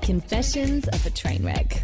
Confessions of a Train Wreck.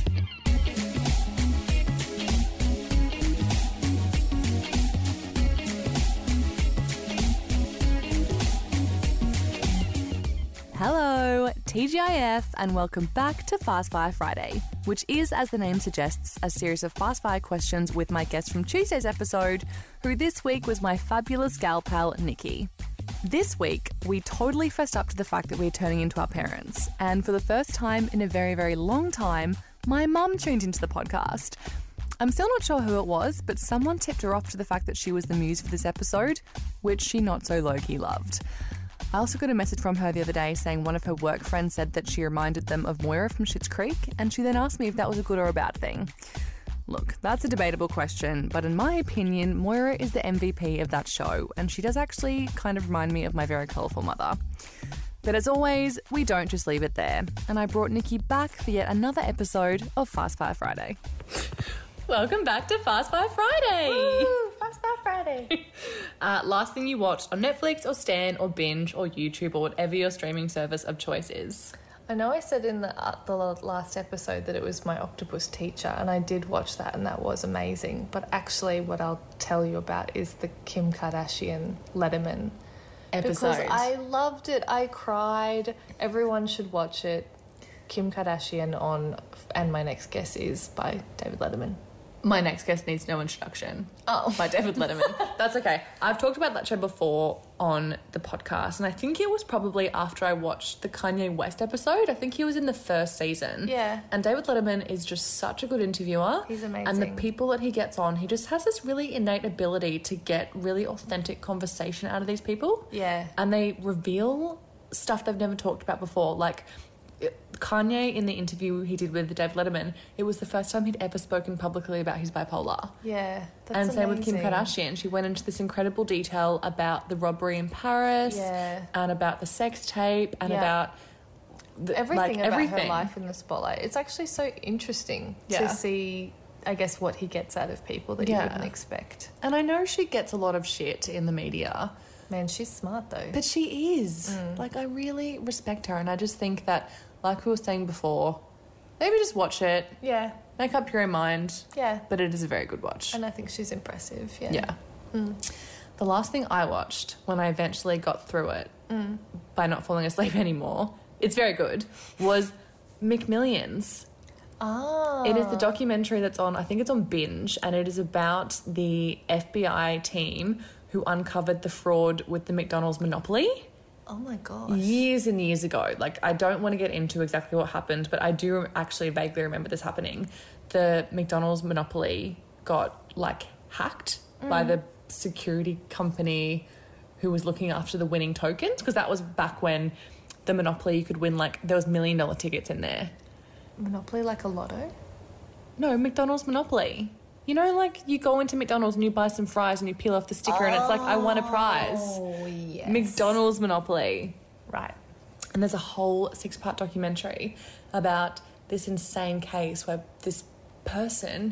Hello, TGIF, and welcome back to Fast Fire Friday, which is, as the name suggests, a series of fast fire questions with my guest from Tuesday's episode, who this week was my fabulous gal pal, Nikki. This week, we totally fessed up to the fact that we're turning into our parents, and for the first time in a very, very long time, my mum tuned into the podcast. I'm still not sure who it was, but someone tipped her off to the fact that she was the muse for this episode, which she not so low-key loved. I also got a message from her the other day saying one of her work friends said that she reminded them of Moira from Schitt's Creek, and she then asked me if that was a good or a bad thing. Look, that's a debatable question, but in my opinion, Moira is the MVP of that show, and she does actually kind of remind me of my very colourful mother. But as always, we don't just leave it there, and I brought Nikki back for yet another episode of Fast Fire Friday. Welcome back to Fast Fire Friday! Woo! Fast Fire Friday! Last thing you watched on Netflix or Stan or Binge or YouTube or whatever your streaming service of choice is. I know I said in the last episode that it was My Octopus Teacher, and I did watch that, and that was amazing. But actually what I'll tell you about is the Kim Kardashian Letterman Episode. Because I loved it. I cried. Everyone should watch it. Kim Kardashian on And My Next Guest Is by David Letterman. My Next Guest Needs No Introduction. Oh. By David Letterman. That's okay. I've talked about that show before on the podcast, and I think it was probably after I watched the Kanye West episode. I think he was in the first season. Yeah. And David Letterman is just such a good interviewer. He's amazing. And the people that he gets on, he just has this really innate ability to get really authentic conversation out of these people. Yeah. And they reveal stuff they've never talked about before. Like, Kanye, in the interview he did with David Letterman, it was the first time he'd ever spoken publicly about his bipolar. Yeah, that's and same with amazing. Kim Kardashian. She went into this incredible detail about the robbery in Paris, Yeah. and about the sex tape, and Yeah. about Everything about everything. her life in the spotlight. It's actually so interesting Yeah. to see, I guess, what he gets out of people that you Yeah. wouldn't expect. And I know she gets a lot of shit in the media, Man, she's smart though. but she is. Like, I really respect her, and I just think that, like we were saying before, maybe just watch it, Yeah, make up your own mind, yeah. but it is a very good watch. And I think she's impressive. Yeah. Yeah. The last thing I watched when I eventually got through it by not falling asleep anymore, it's very good, was McMillions. Ah. It is the documentary that's on, I think it's on Binge, and it is about the FBI team who uncovered the fraud with the McDonald's monopoly Oh my gosh. years and years ago. Like, I don't want to get into exactly what happened, but I do actually vaguely remember this happening. The McDonald's monopoly got, like, hacked by the security company who was looking after the winning tokens, because that was back when the monopoly, you could win, like, there was $1 million tickets in there. Monopoly like a lotto? No, McDonald's Monopoly. You know, like, you go into McDonald's and you buy some fries and you peel off the sticker and it's like, I won a prize. Oh, yes. McDonald's Monopoly. Right. And there's a whole 6-part documentary about this insane case where this person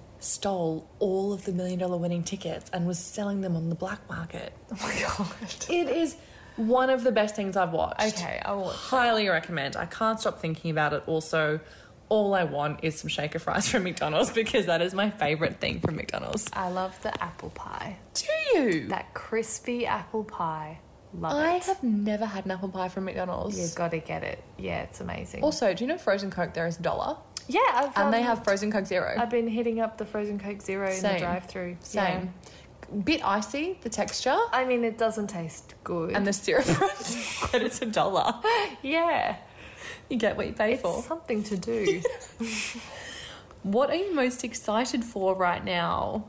stole all of the $1 million winning tickets and was selling them on the black market. Oh my god. It is one of the best things I've watched. Okay, I will watch Highly recommend. I can't stop thinking about it. Also, all I want is some shaker fries from McDonald's, because that is my favourite thing from McDonald's. I love the apple pie. Do you? That crispy apple pie. Love I it. have never had an apple pie from McDonald's. You've got to get it. Yeah, it's amazing. Also, do you know frozen Coke there is $1? yeah, And they have frozen Coke Zero. I've been hitting up the frozen Coke Zero in the Same. drive-thru. Same. Bit icy, the texture. I mean, it doesn't taste good. And the syrup, but it's $1. yeah, You get what you pay it's for. something to do. What are you most excited for right now?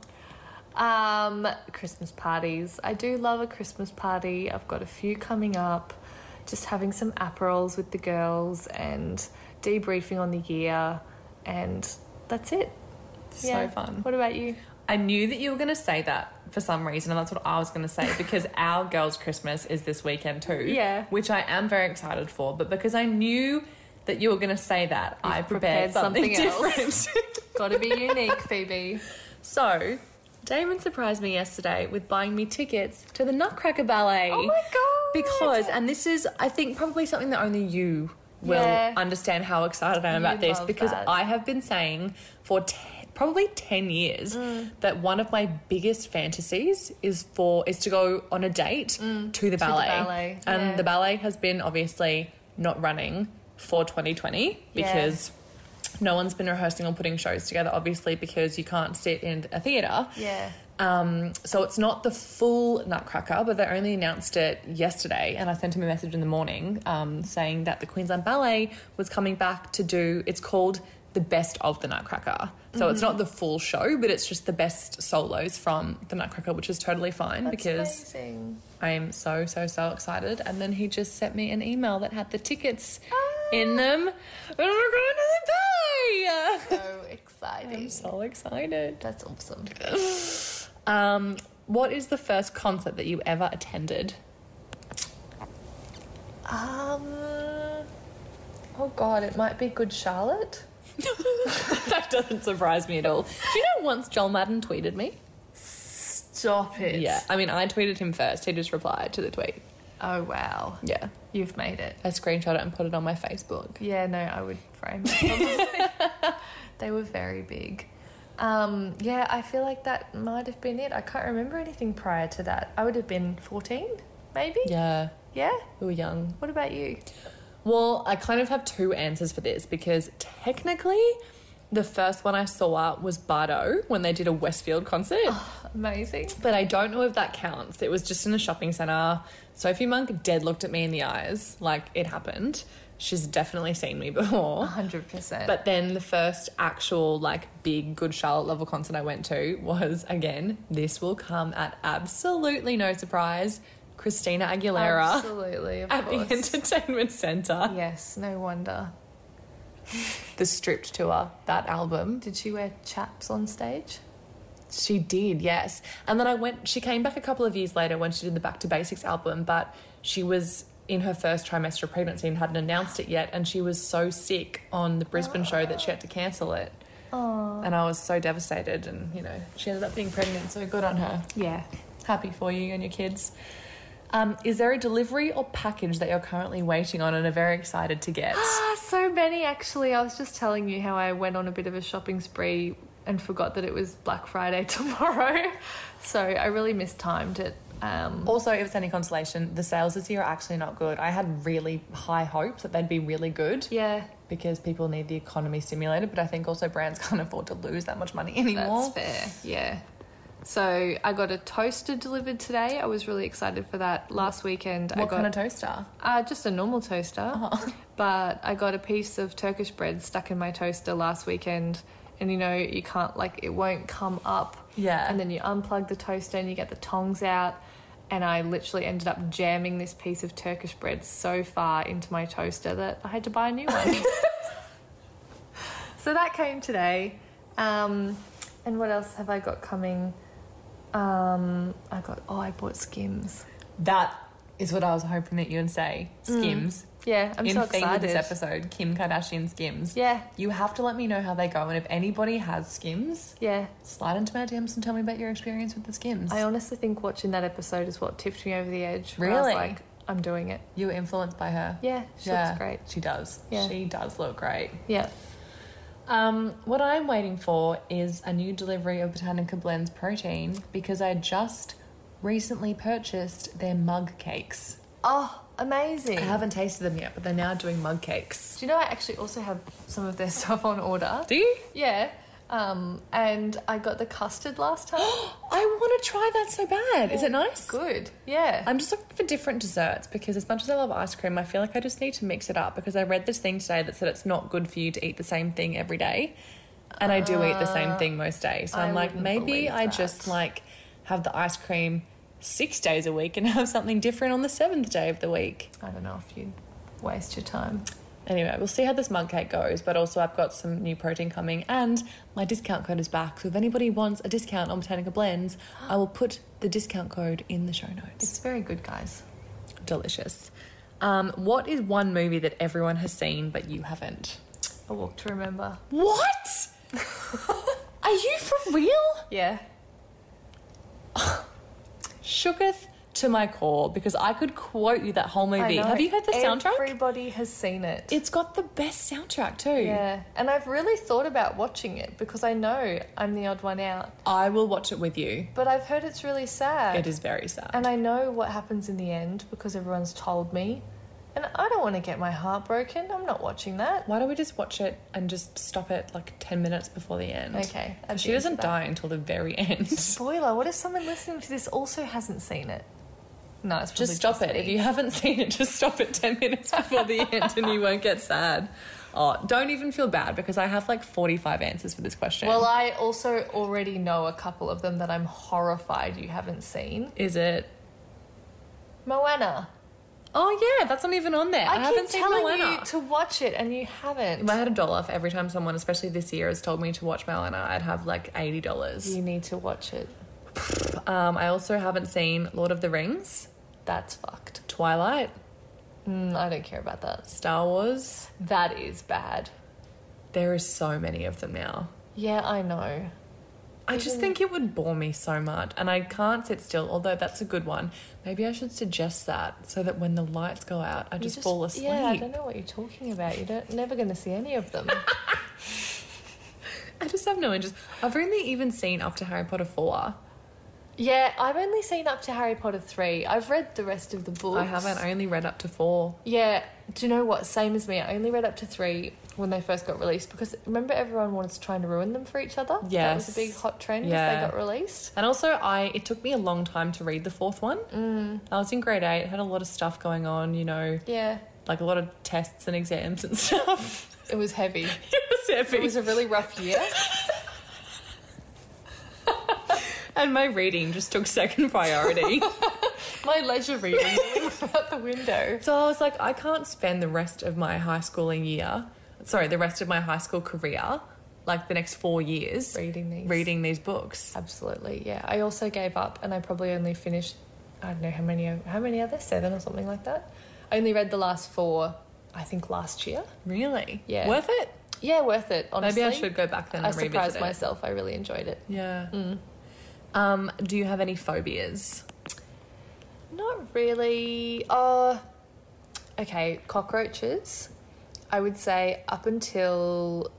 Christmas parties. I do love a Christmas party. I've got a few coming up. Just having some Aperols with the girls and debriefing on the year, and that's it. So fun. What about you? I knew that you were going to say that for some reason, and that's what I was going to say, because our girls' Christmas is this weekend too. Yeah. Which I am very excited for, but because I knew that you were going to say that, I prepared something else. different. Got to be unique, Phoebe. So, Damon surprised me yesterday with buying me tickets to the Nutcracker Ballet. Oh my god! Because, and this is, I think, probably something that only you will Yeah. understand how excited I am about You'd this love because that. I have been saying for probably 10 years that one of my biggest fantasies is to go on a date to the ballet. yeah. And the ballet has been obviously not running for 2020 because no one's been rehearsing or putting shows together, obviously, because you can't sit in a theatre. Yeah. So it's not the full Nutcracker, but they only announced it yesterday, and I sent him a message in the morning saying that the Queensland Ballet was coming back to do, it's called the Best of the Nutcracker. So it's not the full show, but it's just the best solos from the Nutcracker, which is totally fine. That's because amazing. I am so excited. And then he just sent me an email that had the tickets in them. And we're going to the ballet! So exciting. I'm so excited. That's awesome. What is the first concert that you ever attended? Oh God, it might be Good Charlotte. That doesn't surprise me at all. Do you know once Joel Madden tweeted me? Stop it. Yeah. I mean, I tweeted him first. He just replied to the tweet. Oh wow. Yeah. You've made it. I screenshot it and put it on my Facebook. Yeah, no, I would frame it. Probably. They were very big. Yeah, I feel like that might have been it. I can't remember anything prior to that. I would have been 14, maybe? Yeah. Yeah? We were young. What about you? Well, I kind of have two answers for this because technically the first one I saw was Bardo when they did a Westfield concert. Amazing. But I don't know if that counts. It was just in a shopping centre. Sophie Monk dead looked at me in the eyes like it happened. She's definitely seen me before. 100%. But then the first actual, big Good Charlotte level concert I went to was, again, this will come at absolutely no surprise, Christina Aguilera. Absolutely, of at course. the Entertainment Centre. Yes, no wonder. The Stripped tour, that album. Did she wear chaps on stage? She did, yes. And then she came back a couple of years later when she did the Back to Basics album, but she was in her first trimester of pregnancy and hadn't announced it yet, and she was so sick on the Brisbane show that she had to cancel it. Oh. And I was so devastated, and, she ended up being pregnant, so good on her. Yeah. Happy for you and your kids. Is there a delivery or package that you're currently waiting on and are very excited to get? So many, actually. I was just telling you how I went on a bit of a shopping spree and forgot that it was Black Friday tomorrow. So I really mistimed it. Also, if it's any consolation, the sales this year are actually not good. I had really high hopes that they'd be really good. Yeah. Because people need the economy stimulated, but I think also brands can't afford to lose that much money anymore. That's fair, yeah. So I got a toaster delivered today. I was really excited for that. Last weekend What kind of toaster? Just a normal toaster. Oh. But I got a piece of Turkish bread stuck in my toaster last weekend. And you can't, it won't come up. Yeah. And then you unplug the toaster and you get the tongs out. And I literally ended up jamming this piece of Turkish bread so far into my toaster that I had to buy a new one. So that came today. And what else have I got coming? I bought Skims. That is what I was hoping that you would say. Skims. Yeah, I'm so In theme excited. of this episode, Kim Kardashian Skims. Yeah. You have to let me know how they go, and if anybody has Skims, Yeah. slide into my DMs and tell me about your experience with the Skims. I honestly think watching that episode is what tipped me over the edge. where I Really? was like, I'm doing it. You were influenced by her? Yeah, she looks great. She does. Yeah. She does look great. Yeah. What I'm waiting for is a new delivery of Botanica Blends protein because I just recently purchased their mug cakes. Oh, amazing. I haven't tasted them yet, but they're now doing mug cakes. Do you know I actually also have some of their stuff on order? Do you? Yeah. And I got the custard last time. I want to try that so bad. Is it nice? Good. Yeah. I'm just looking for different desserts because as much as I love ice cream, I feel like I just need to mix it up because I read this thing today that said it's not good for you to eat the same thing every day. And I do eat the same thing most days. So I'm like, wouldn't maybe believe I that. just have the ice cream 6 days a week and have something different on the 7th day of the week. I don't know if you'd waste your time. Anyway, we'll see how this mug cake goes, but also I've got some new protein coming and my discount code is back. So if anybody wants a discount on Botanica Blends, I will put the discount code in the show notes. It's very good, guys. Delicious. What is one movie that everyone has seen but you haven't? A Walk to Remember. What? Are you for real? Yeah. Shooketh to my core because I could quote you that whole movie. I know. Have you heard the soundtrack? Everybody has seen it. It's got the best soundtrack too. Yeah, and I've really thought about watching it because I know I'm the odd one out. I will watch it with you. But I've heard it's really sad. It is very sad. And I know what happens in the end because everyone's told me. And I don't want to get my heart broken. I'm not watching that. Why don't we just watch it and just stop it like 10 minutes before the end? Okay. She doesn't die until the very end. Spoiler, what if someone listening to this also hasn't seen it? No, it's probably Just stop it. me. If you haven't seen it, just stop it 10 minutes before the end and you won't get sad. Oh, don't even feel bad because I have like 45 answers for this question. Well, I also already know a couple of them that I'm horrified you haven't seen. Is it? Moana. Oh, yeah, that's not even on there. I haven't keep seen telling Moana. you to watch it and you haven't. If I had $1 for every time someone, especially this year, has told me to watch Moana, I'd have like $80. You need to watch it. I also haven't seen Lord of the Rings, That's fucked. Twilight, I don't care about that. Star Wars. That is bad. There is so many of them now. Yeah, I know. I just think it would bore me so much, and I can't sit still, although that's a good one. Maybe I should suggest that so that when the lights go out, I just fall asleep. Yeah, I don't know what you're talking about. You're never going to see any of them. I just have no interest. I've only even seen up to Harry Potter 4. Yeah, I've only seen up to Harry Potter 3. I've read the rest of the books. I haven't. I only read up to 4. Yeah, do you know what? Same as me. I only read up to 3 when they first got released because remember everyone was trying to ruin them for each other? That was a big hot trend as they got released. And also, it took me a long time to read the 4th one. I was in grade 8, had a lot of stuff going on, you know. Yeah. Like a lot of tests and exams and stuff. It was heavy. It was heavy. It was a really rough year. And my reading just took second priority. My leisure reading went out the window. So I was like, I can't spend the rest of my high school career, like the next 4 years, reading these books. Absolutely, yeah. I also gave up and I probably only finished, I don't know how many are there? 7 or something like that. I only read the last 4, I think last year. Really? Yeah. Worth it? Yeah, worth it, honestly. Maybe I should go back then and revisit it. I surprised myself. I really enjoyed it. Yeah. Do you have any phobias? Not really. Okay, cockroaches. I would say up until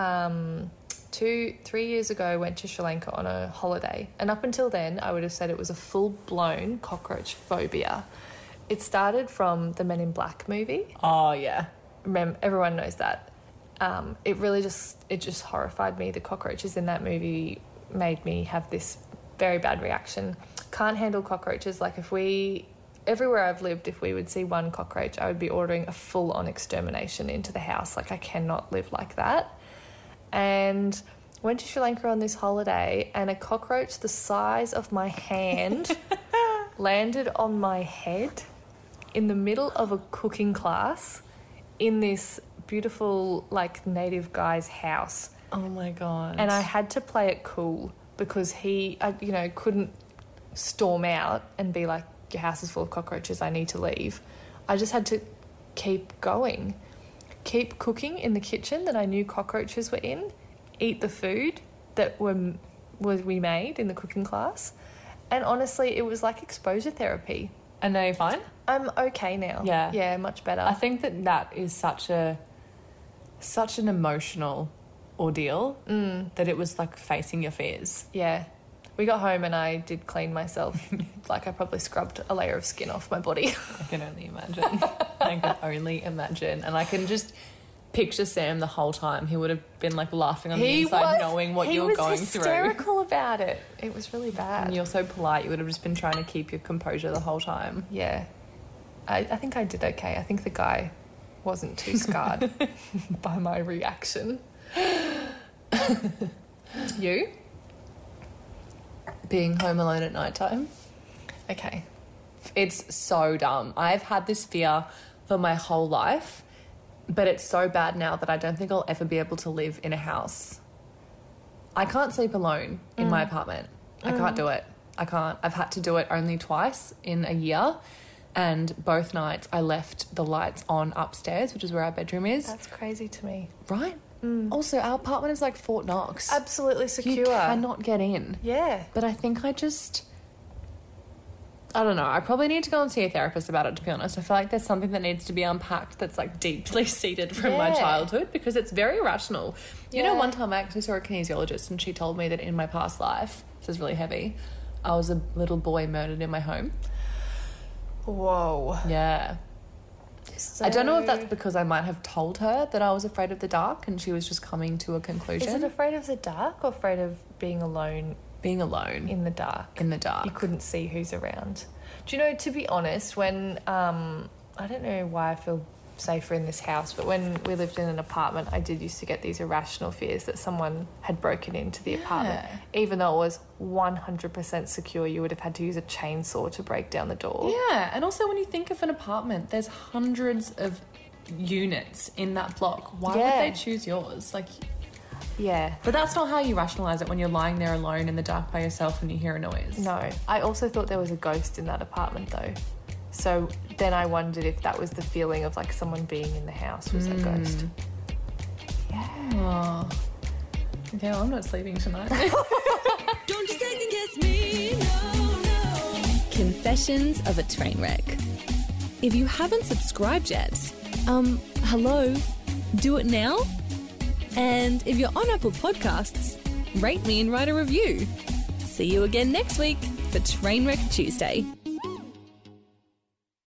2-3 years ago, I went to Sri Lanka on a holiday. And up until then, I would have said it was a full-blown cockroach phobia. It started from the Men in Black movie. Oh, yeah. Everyone knows that. It just horrified me. The cockroaches in that movie made me have this very bad reaction. Can't handle cockroaches. Like everywhere I've lived, if we would see one cockroach, I would be ordering a full-on extermination into the house. Like I cannot live like that. And went to Sri Lanka on this holiday and a cockroach the size of my hand landed on my head in the middle of a cooking class in this beautiful like native guy's house. Oh my God. And I had to play it cool because he couldn't storm out and be like, your house is full of cockroaches, I need to leave. I just had to keep going, keep cooking in the kitchen that I knew cockroaches were in, eat the food that we made in the cooking class. And honestly, it was like exposure therapy. And now you're fine? I'm okay now. Yeah. Yeah, much better. I think that is such an emotional ordeal that it was like facing your fears. Yeah. We got home and I did clean myself. Like I probably scrubbed a layer of skin off my body. I can only imagine. I can only imagine. And I can just picture Sam the whole time. He would have been like laughing on the inside knowing what you were going through. He was hysterical about it. It was really bad. And you're so polite. You would have just been trying to keep your composure the whole time. Yeah. I think I did okay. I think the guy wasn't too scarred by my reaction. You? Being home alone at nighttime. Okay. It's so dumb. I've had this fear for my whole life, but it's so bad now that I don't think I'll ever be able to live in a house. I can't sleep alone in my apartment. I can't do it. I can't. I've had to do it only twice in a year, and both nights I left the lights on upstairs, which is where our bedroom is. That's crazy to me. Right? Also, our apartment is like Fort Knox. Absolutely secure. You cannot get in. Yeah. But I think I I don't know. I probably need to go and see a therapist about it, to be honest. I feel like there's something that needs to be unpacked that's like deeply seated from my childhood, because it's very irrational. You know, one time I actually saw a kinesiologist and she told me that in my past life, this is really heavy, I was a little boy murdered in my home. Whoa. Yeah. So... I don't know if that's because I might have told her that I was afraid of the dark and she was just coming to a conclusion. Is it afraid of the dark or afraid of being alone? Being alone. In the dark. In the dark. You couldn't see who's around. Do you know, to be honest, when, I don't know why I feel safer in this house, but when we lived in an apartment, I did used to get these irrational fears that someone had broken into the apartment. Even though it was 100% secure, you would have had to use a chainsaw to break down the door. Yeah, and also when you think of an apartment, there's hundreds of units in that block. Why would they choose yours? Like... Yeah. But that's not how you rationalise it when you're lying there alone in the dark by yourself and you hear a noise. No. I also thought there was a ghost in that apartment though. So then I wondered if that was the feeling of like someone being in the house was a ghost. Yeah. Oh. Okay, well, I'm not sleeping tonight. Don't you second guess me, no. Confessions of a train wreck. If you haven't subscribed yet, hello, do it now. And if you're on Apple Podcasts, rate me and write a review. See you again next week for Trainwreck Tuesday.